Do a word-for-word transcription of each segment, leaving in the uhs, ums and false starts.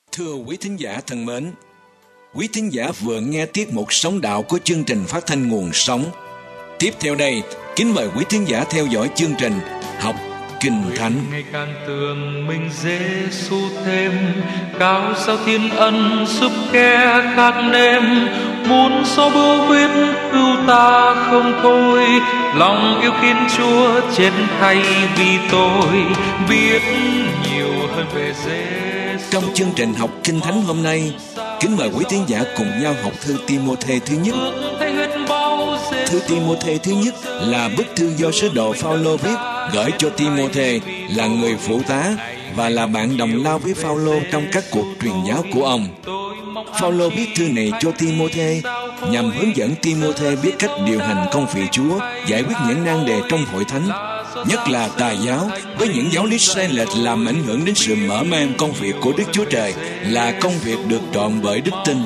Thưa quý thính giả thân mến, quý thính giả vừa nghe tiết mục Sống Đạo của chương trình phát thanh Nguồn Sống. Tiếp theo đây, kính mời quý thính giả theo dõi chương trình Học Kinh Thánh. Ngày càng tưởng mình Giê-xu thêm, cao sao thiên ân giúp kẻ khác nêm, muốn xóa bưu huyết cứu ta không thôi, lòng yêu kính Chúa chết thay vì tôi, biết nhiều hơn về Giê-xu. Trong chương trình Học Kinh Thánh hôm nay, kính mời quý thính giả cùng nhau học thư Ti-mô-thê thứ nhất. Thư Ti-mô-thê thứ nhất là bức thư do sứ đồ Phao-lô viết gửi cho Ti-mô-thê là người phụ tá và là bạn đồng lao với Phao-lô trong các cuộc truyền giáo của ông. Phao-lô viết thư này cho Ti-mô-thê nhằm hướng dẫn Ti-mô-thê biết cách điều hành công việc Chúa, giải quyết những nan đề trong hội thánh, nhất là tà giáo với những giáo lý sai lệch làm ảnh hưởng đến sự mở mang công việc của Đức Chúa Trời là công việc được trọn bởi đức tin.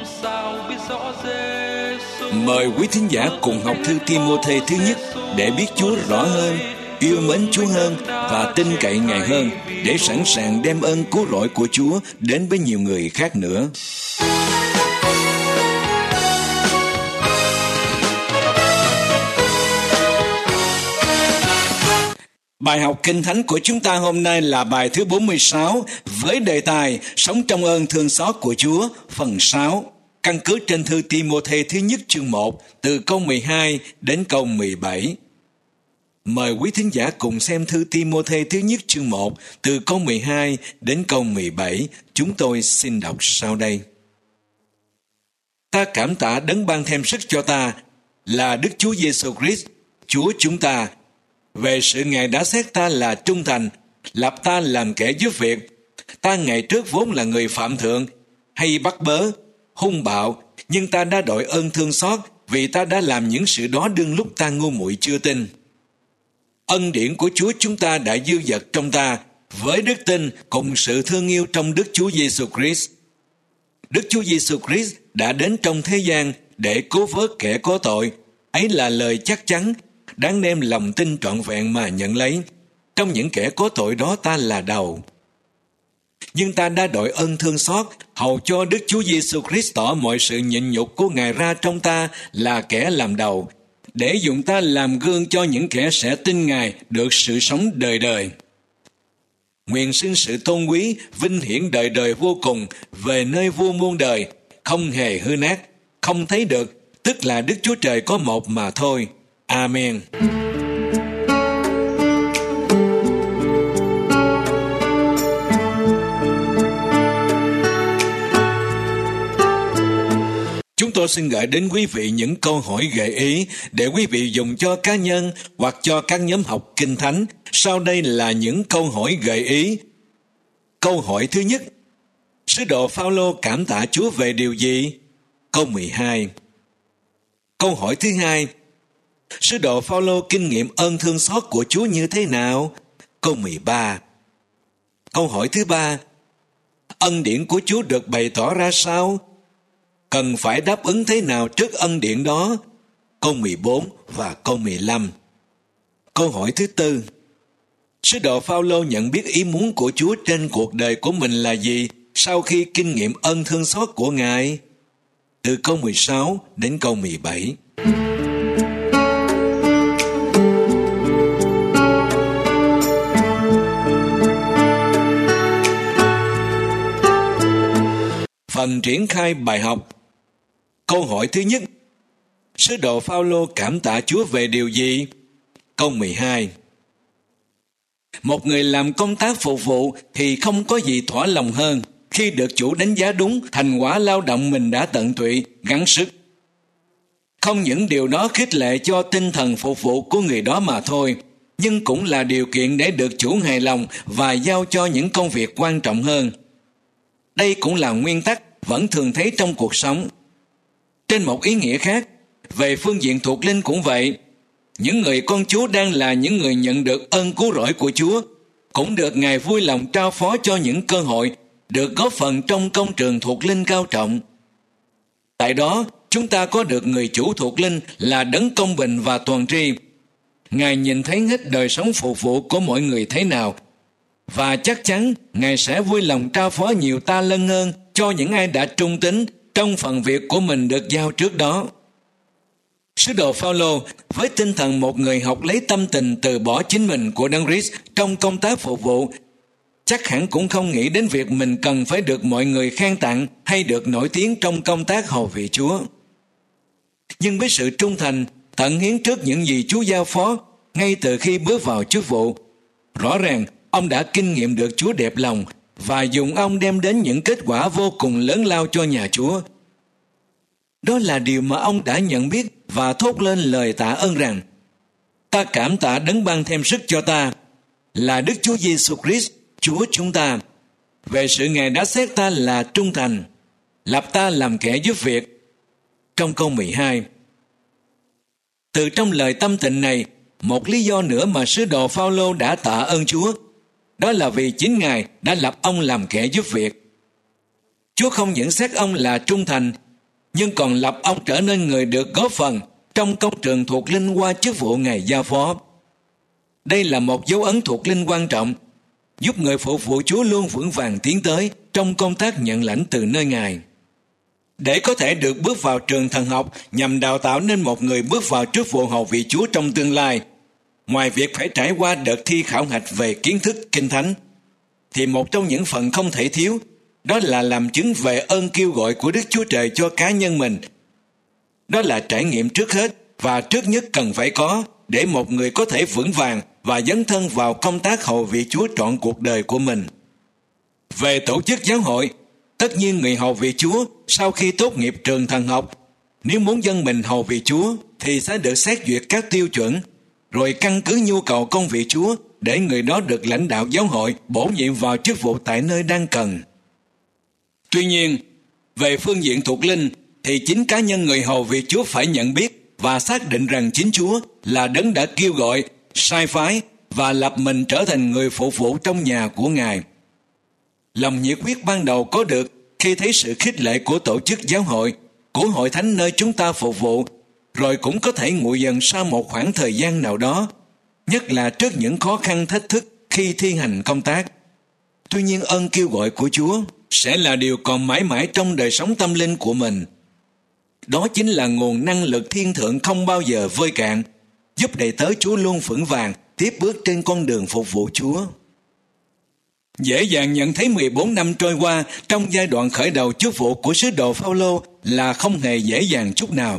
Mời quý thính giả cùng học thư Ti-mô-thê thứ nhất để biết Chúa rõ hơn, yêu mến Chúa hơn và tin cậy Ngài hơn, để sẵn sàng đem ơn cứu rỗi của Chúa đến với nhiều người khác nữa. Bài học Kinh Thánh của chúng ta hôm nay là bài thứ bốn mươi sáu với đề tài Sống trong ơn thương xót của Chúa, phần sáu, căn cứ trên thư Ti-mô-thê thứ nhất chương một từ câu mười hai đến câu mười bảy. Mời quý thính giả cùng xem thư Ti-mô-thê thứ nhất chương một từ câu mười hai đến câu mười bảy. Chúng tôi xin đọc sau đây. Ta cảm tạ đấng ban thêm sức cho ta là Đức Chúa Giê-xu Christ, Chúa chúng ta, về sự Ngài đã xét ta là trung thành, lập ta làm kẻ giúp việc. Ta ngày trước vốn là người phạm thượng, hay bắt bớ, hung bạo, nhưng ta đã đội ơn thương xót vì ta đã làm những sự đó đương lúc ta ngu muội chưa tin. Ân điển của Chúa chúng ta đã dư dật trong ta, với đức tin cùng sự thương yêu trong Đức Chúa Giê-xu Christ. Đức Chúa Giê-xu Christ đã đến trong thế gian để cứu vớt kẻ có tội. Ấy là lời chắc chắn, đáng đem lòng tin trọn vẹn mà nhận lấy. Trong những kẻ có tội đó ta là đầu. Nhưng ta đã đội ơn thương xót, hầu cho Đức Chúa Giê-xu Christ tỏ mọi sự nhịn nhục của Ngài ra trong ta là kẻ làm đầu, để dùng ta làm gương cho những kẻ sẽ tin Ngài được sự sống đời đời. Nguyện xin sự tôn quý, vinh hiển đời đời vô cùng về nơi vua muôn đời, không hề hư nát, không thấy được, tức là Đức Chúa Trời có một mà thôi. Amen. Chúng tôi xin gửi đến quý vị những câu hỏi gợi ý để quý vị dùng cho cá nhân hoặc cho các nhóm học Kinh Thánh. Sau đây là những câu hỏi gợi ý. Câu hỏi thứ nhất: Sứ đồ Phao-lô cảm tạ Chúa về điều gì? Câu mười hai. Câu hỏi thứ hai: Sứ đồ Phao-lô kinh nghiệm ơn thương xót của Chúa như thế nào? Câu mười ba. Câu hỏi thứ ba: Ân điển của Chúa được bày tỏ ra sao? Cần phải đáp ứng thế nào trước ân điển đó? Câu mười bốn và câu mười lăm. Câu hỏi thứ tư: Sứ đồ Phao-lô nhận biết ý muốn của Chúa trên cuộc đời của mình là gì sau khi kinh nghiệm ơn thương xót của Ngài? Từ câu mười sáu đến câu mười bảy. Phần triển khai bài học. Câu hỏi thứ nhất: Sứ đồ Phao-lô cảm tạ Chúa về điều gì? Câu mười hai. Một người làm công tác phục vụ thì không có gì thỏa lòng hơn khi được chủ đánh giá đúng thành quả lao động mình đã tận tụy, gắng sức. Không những điều đó khích lệ cho tinh thần phục vụ của người đó mà thôi, nhưng cũng là điều kiện để được chủ hài lòng và giao cho những công việc quan trọng hơn. Đây cũng là nguyên tắc vẫn thường thấy trong cuộc sống. Trên một ý nghĩa khác, về phương diện thuộc linh cũng vậy. Những người con Chúa đang là những người nhận được ơn cứu rỗi của Chúa, cũng được Ngài vui lòng trao phó cho những cơ hội được góp phần trong công trường thuộc linh cao trọng. Tại đó, chúng ta có được người chủ thuộc linh là đấng công bình và toàn tri. Ngài nhìn thấy hết đời sống phục vụ của mọi người thế nào, và chắc chắn Ngài sẽ vui lòng trao phó nhiều ta lân hơn cho những ai đã trung tín trong phần việc của mình được giao trước đó. Sứ đồ Phao-lô với tinh thần một người học lấy tâm tình từ bỏ chính mình của Đấng Christ trong công tác phục vụ, chắc hẳn cũng không nghĩ đến việc mình cần phải được mọi người khen tặng hay được nổi tiếng trong công tác hầu vị Chúa. Nhưng với sự trung thành, tận hiến trước những gì Chúa giao phó ngay từ khi bước vào chức vụ, rõ ràng ông đã kinh nghiệm được Chúa đẹp lòng và dùng ông đem đến những kết quả vô cùng lớn lao cho nhà Chúa. Đó là điều mà ông đã nhận biết và thốt lên lời tạ ơn rằng: ta cảm tạ Đấng ban thêm sức cho ta là Đức Chúa Giêsu Christ, Chúa chúng ta, về sự Ngài đã xét ta là trung thành, lập ta làm kẻ giúp việc. Trong câu mười hai. Từ trong lời tâm tình này, một lý do nữa mà sứ đồ Phao-lô đã tạ ơn Chúa, đó là vì chính Ngài đã lập ông làm kẻ giúp việc. Chúa không những xét ông là trung thành, nhưng còn lập ông trở nên người được góp phần trong công trường thuộc linh qua chức vụ Ngài giao phó. Đây là một dấu ấn thuộc linh quan trọng, giúp người phục vụ Chúa luôn vững vàng tiến tới trong công tác nhận lãnh từ nơi Ngài. Để có thể được bước vào trường thần học nhằm đào tạo nên một người bước vào chức vụ hầu vị Chúa trong tương lai, ngoài việc phải trải qua đợt thi khảo hạch về kiến thức kinh thánh, thì một trong những phần không thể thiếu đó là làm chứng về ơn kêu gọi của Đức Chúa Trời cho cá nhân mình. Đó là trải nghiệm trước hết và trước nhất cần phải có để một người có thể vững vàng và dấn thân vào công tác hầu vị Chúa trọn cuộc đời của mình. Về tổ chức giáo hội, tất nhiên người hầu vị Chúa sau khi tốt nghiệp trường thần học, nếu muốn dâng mình hầu vị Chúa thì sẽ được xét duyệt các tiêu chuẩn, rồi căn cứ nhu cầu công vị Chúa để người đó được lãnh đạo giáo hội bổ nhiệm vào chức vụ tại nơi đang cần. Tuy nhiên, về phương diện thuộc linh thì chính cá nhân người hầu vị Chúa phải nhận biết và xác định rằng chính Chúa là Đấng đã kêu gọi, sai phái và lập mình trở thành người phục vụ trong nhà của Ngài. Lòng nhiệt huyết ban đầu có được khi thấy sự khích lệ của tổ chức giáo hội, của hội thánh nơi chúng ta phục vụ, rồi cũng có thể nguội dần sau một khoảng thời gian nào đó, nhất là trước những khó khăn thách thức khi thi hành công tác. Tuy nhiên ơn kêu gọi của Chúa sẽ là điều còn mãi mãi trong đời sống tâm linh của mình. Đó chính là nguồn năng lực thiên thượng không bao giờ vơi cạn, giúp đầy tớ Chúa luôn vững vàng tiếp bước trên con đường phục vụ Chúa. Dễ dàng nhận thấy mười bốn năm trôi qua trong giai đoạn khởi đầu chức vụ của sứ đồ Phao-lô là không hề dễ dàng chút nào.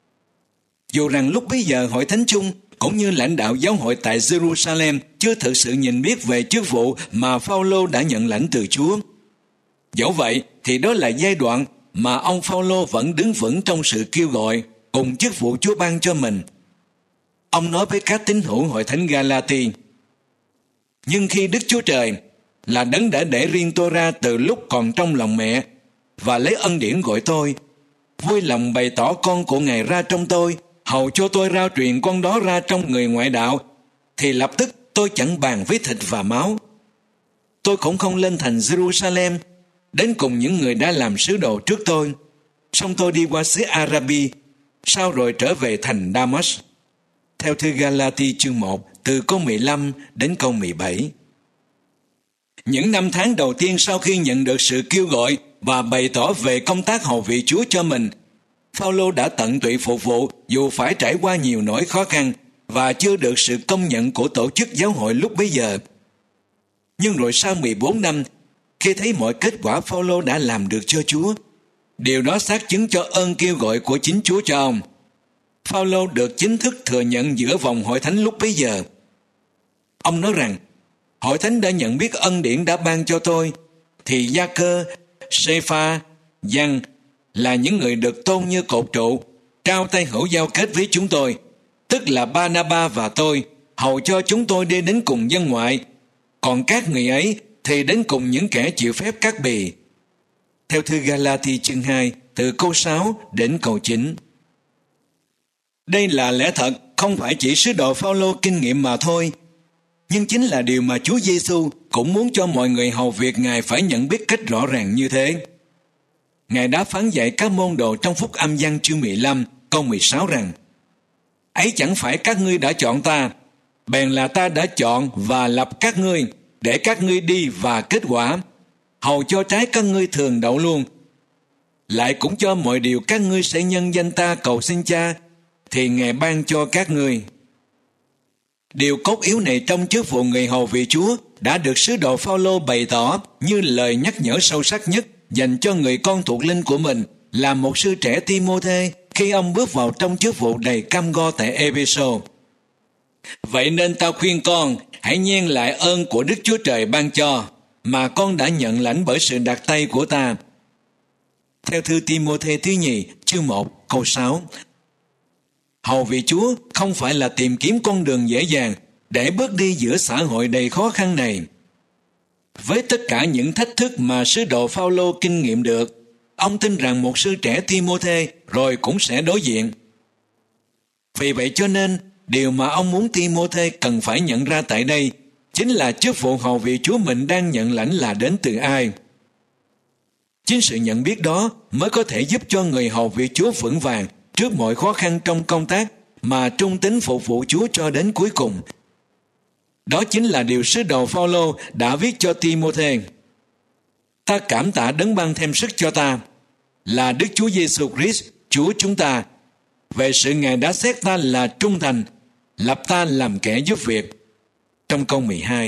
Dù rằng lúc bấy giờ hội thánh chung cũng như lãnh đạo giáo hội tại Jerusalem chưa thực sự nhìn biết về chức vụ mà Phao-lô đã nhận lãnh từ Chúa. Dẫu vậy thì đó là giai đoạn mà ông Phao-lô vẫn đứng vững trong sự kêu gọi cùng chức vụ Chúa ban cho mình. Ông nói với các tín hữu hội thánh Galati: nhưng khi Đức Chúa Trời là Đấng đã để riêng tôi ra từ lúc còn trong lòng mẹ và lấy ân điển gọi tôi, vui lòng bày tỏ con của Ngài ra trong tôi, hầu cho tôi rao truyền con đó ra trong người ngoại đạo, thì lập tức tôi chẳng bàn với thịt và máu. Tôi cũng không lên thành Jerusalem đến cùng những người đã làm sứ đồ trước tôi, xong tôi đi qua xứ Arabi, sau rồi trở về thành Damas. Theo thư Galati chương một, từ câu mười lăm đến câu mười bảy. Những năm tháng đầu tiên sau khi nhận được sự kêu gọi và bày tỏ về công tác hầu vị Chúa cho mình, Phao-lô đã tận tụy phục vụ dù phải trải qua nhiều nỗi khó khăn và chưa được sự công nhận của tổ chức giáo hội lúc bấy giờ. Nhưng rồi sau mười bốn năm, khi thấy mọi kết quả Phao-lô đã làm được cho Chúa, điều đó xác chứng cho ơn kêu gọi của chính Chúa cho ông. Phao-lô được chính thức thừa nhận giữa vòng hội thánh lúc bấy giờ. Ông nói rằng, hội thánh đã nhận biết ân điển đã ban cho tôi, thì Gia-cơ, Sê-pha, Giăng là những người được tôn như cột trụ, trao tay hữu giao kết với chúng tôi, tức là Ba-na-ba và tôi, hầu cho chúng tôi đi đến cùng dân ngoại, còn các người ấy thì đến cùng những kẻ chịu phép cắt bì. Theo thư Galati chương hai, từ câu sáu đến câu chín. Đây là lẽ thật, không phải chỉ sứ đồ Phao-lô kinh nghiệm mà thôi, nhưng chính là điều mà Chúa Giêsu cũng muốn cho mọi người hầu việc Ngài phải nhận biết cách rõ ràng như thế. Ngài đã phán dạy các môn đồ trong Phúc Âm Giăng chương mười lăm, câu mười sáu rằng: ấy chẳng phải các ngươi đã chọn ta, bèn là ta đã chọn và lập các ngươi để các ngươi đi và kết quả, hầu cho trái các ngươi thường đậu luôn. Lại cũng cho mọi điều các ngươi sẽ nhân danh ta cầu xin Cha, thì Ngài ban cho các ngươi. Điều cốt yếu này trong chức vụ người hầu vì Chúa đã được sứ đồ Phao-lô bày tỏ như lời nhắc nhở sâu sắc nhất dành cho người con thuộc linh của mình là một sư trẻ Ti-mô-thê khi ông bước vào trong chức vụ đầy cam go tại Ê-phê-sô. Vậy nên tao khuyên con hãy nhen lại ơn của Đức Chúa Trời ban cho mà con đã nhận lãnh bởi sự đặt tay của ta. Theo thư Ti-mô-thê thứ nhì chương một câu sáu. Hầu vì Chúa không phải là tìm kiếm con đường dễ dàng để bước đi giữa xã hội đầy khó khăn này. Với tất cả những thách thức mà sứ đồ Phao-lô kinh nghiệm được, ông tin rằng một sư trẻ Ti-mô-thê rồi cũng sẽ đối diện. Vì vậy cho nên, điều mà ông muốn Ti-mô-thê cần phải nhận ra tại đây chính là chức vụ hầu vì Chúa mình đang nhận lãnh là đến từ ai. Chính sự nhận biết đó mới có thể giúp cho người hầu vì Chúa vững vàng trước mọi khó khăn trong công tác mà trung tín phục vụ Chúa cho đến cuối cùng. Đó chính là điều sứ đồ Phao-lô đã viết cho Ti-mô-thê. Ta cảm tạ đấng ban thêm sức cho ta, là Đức Chúa Giêsu Christ, Chúa chúng ta, về sự Ngài đã xét ta là trung thành, lập ta làm kẻ giúp việc. Trong câu mười hai.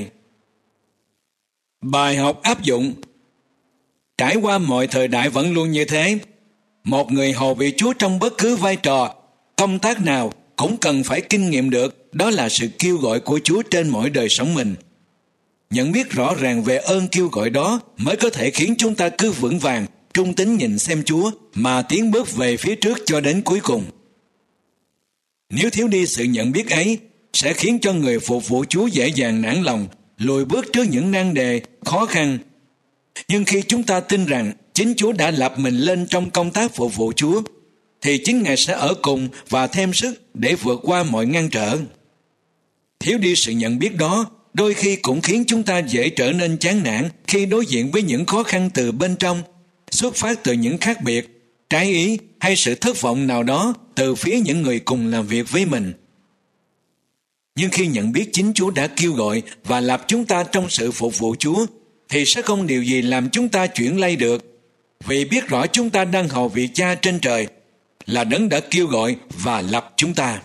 Bài học áp dụng. Trải qua mọi thời đại vẫn luôn như thế. Một người hầu vị Chúa trong bất cứ vai trò, công tác nào cũng cần phải kinh nghiệm được đó là sự kêu gọi của Chúa trên mỗi đời sống mình. Nhận biết rõ ràng về ơn kêu gọi đó mới có thể khiến chúng ta cứ vững vàng, trung tín nhìn xem Chúa mà tiến bước về phía trước cho đến cuối cùng. Nếu thiếu đi sự nhận biết ấy, sẽ khiến cho người phục vụ Chúa dễ dàng nản lòng, lùi bước trước những nan đề, khó khăn. Nhưng khi chúng ta tin rằng chính Chúa đã lập mình lên trong công tác phục vụ Chúa, thì chính Ngài sẽ ở cùng và thêm sức để vượt qua mọi ngăn trở. Thiếu đi sự nhận biết đó, đôi khi cũng khiến chúng ta dễ trở nên chán nản khi đối diện với những khó khăn từ bên trong, xuất phát từ những khác biệt, trái ý hay sự thất vọng nào đó từ phía những người cùng làm việc với mình. Nhưng khi nhận biết chính Chúa đã kêu gọi và lập chúng ta trong sự phục vụ Chúa, thì sẽ không điều gì làm chúng ta chuyển lay được, vì biết rõ chúng ta đang hầu vị Cha trên trời, là đấng đã kêu gọi và lập chúng ta.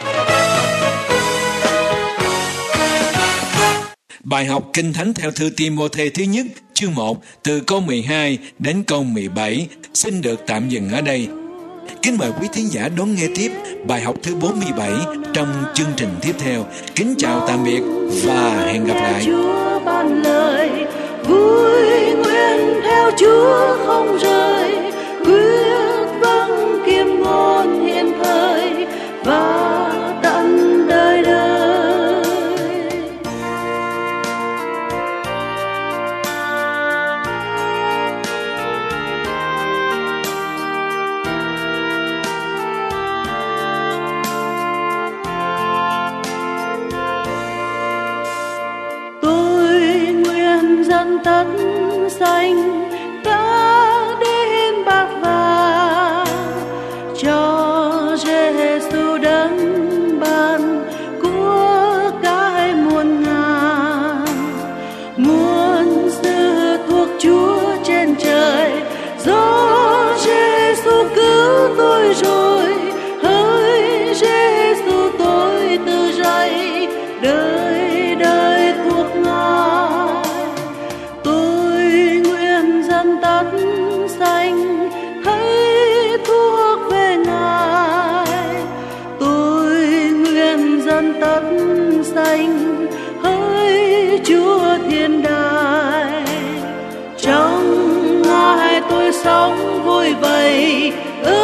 Bài học Kinh Thánh theo thư Ti-mô-thê thứ nhất, chương một, từ câu mười hai đến câu mười bảy, xin được tạm dừng ở đây. Kính mời quý thính giả đón nghe tiếp bài học thứ bốn mươi bảy trong chương trình tiếp theo. Kính chào tạm biệt và hẹn gặp lại. Chúa ban lời vui nguyện theo Chúa không rời, quyết vâng kiếm ngôn hiện thời và tận đời đời. Dân tất xanh đã đến bạc vàng cho Giêsu đấng ban của cải muôn ngàn, muôn sự thuộc Chúa trên trời, do Giêsu cứu tôi rồi, hỡi Giêsu tôi từ dậy đời đời thuộc Ngài. Tất xanh thấy thuộc về Ngài, tôi nguyện dâng tất xanh hỡi Chúa thiên đàng. Trong Ngài tôi sống vui vầy.